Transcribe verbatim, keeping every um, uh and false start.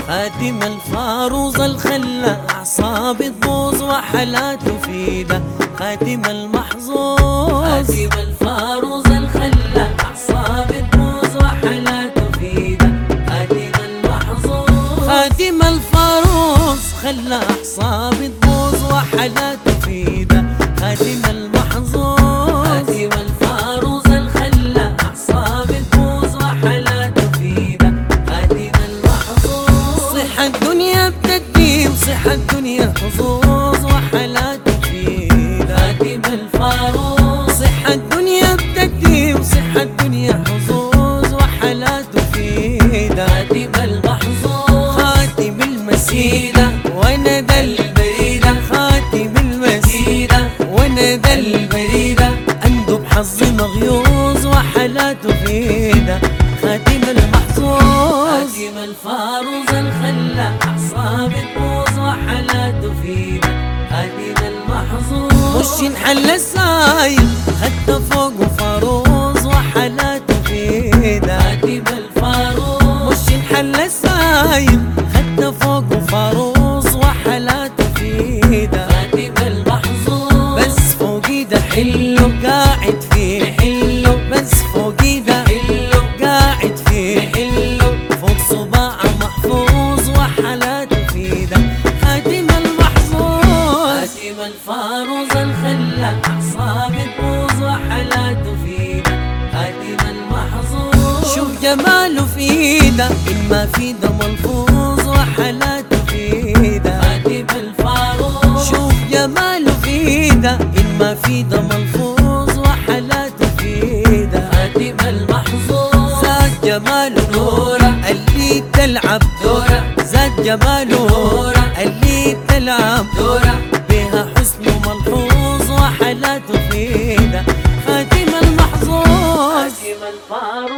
خاتم الفاروز الخلى أعصابي تبوظ وحلا تفيدة. خاتم المحظوظ خاتم الفاروز الخلى أعصابي تبوظ وحلا تفيدة. خاتم المحظوظ خاتم الفاروز خلى أعصابي تبوظ وحلا تفيدة. خاتم المحظوظ خاتم الفاروز الخلى أعصابي تبوظ وحلا تفيدة. خاتم المحظوظ صحة الدنيا بتدي وصحة الدنيا حظوظ وحلا تفيدة. خاتم الفاروز صحة الدنيا بتدي وصحة الدنيا حظوظ وحلا تفيدة. خاتم المحظوظ خاتم المسيدة وندى البريدة. خاتم المسيدة وندى البريدة أندب حظي مغيوظ وحلا تفيدة. خاتم المحظوظ خاتم الفاروز الخلى أعصابي تبوظ وحلا تفيدة. خاتم المحظوظ وش انحل السايق خدت فوق فاروز وحلا تفيدة. خاتم الفاروز وش انحل السايق خدت فوق فاروز وحلا تفيدة. خاتم المحظوظ بس فوقي ده حلو قاعد فيه حلو. بس فوقي ده حلو قاعد فيه حلو. فوق صباع محفوظ وحلا تفيدة. خاتم المحظوظ خاتم الفاروز الخلى أعصابي تبوظ وحلا تفيدة. خاتم المحظوظ شوف جماله في ايده إن ما في ده ملفوظ وحلا تفيدة. خاتم الفاروز شوف جماله في ايده إن ما في ده ملفوظ وحلا تفيدة. خاتم المحظوظ زاد جماله نورة اللي تلعب دورة. زاد جماله نورة اللي تلعب دورة. بها حسن ملحوظ وحلا تفيدة. خاتم المحظوظ خاتم الفاروز